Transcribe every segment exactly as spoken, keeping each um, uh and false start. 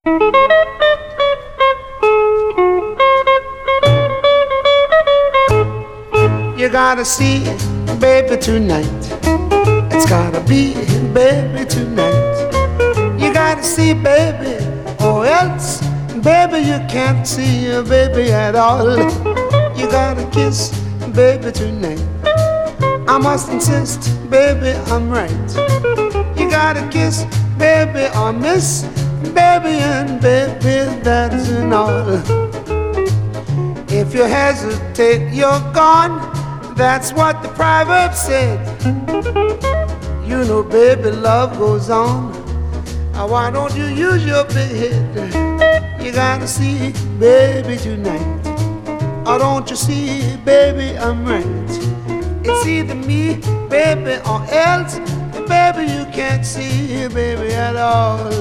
You gotta see, baby, tonight. It's gotta be, baby, tonight. You gotta see, baby, or else, baby, you can't see your baby at all. You gotta kiss, baby, tonight. I must insist, baby, I'm right. You gotta kiss, baby, or miss, baby, and baby, that's an all. If you hesitate, you're gone. That's what the proverb said. You know, baby, love goes on. Now, why don't you use your big head? You gotta see, baby, tonight. Or don't you see, baby, I'm right. It's either me, baby, or else, baby, you can't see, baby, at all.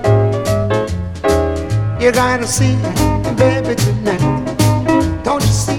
You gotta see, baby, tonight. Don't you see?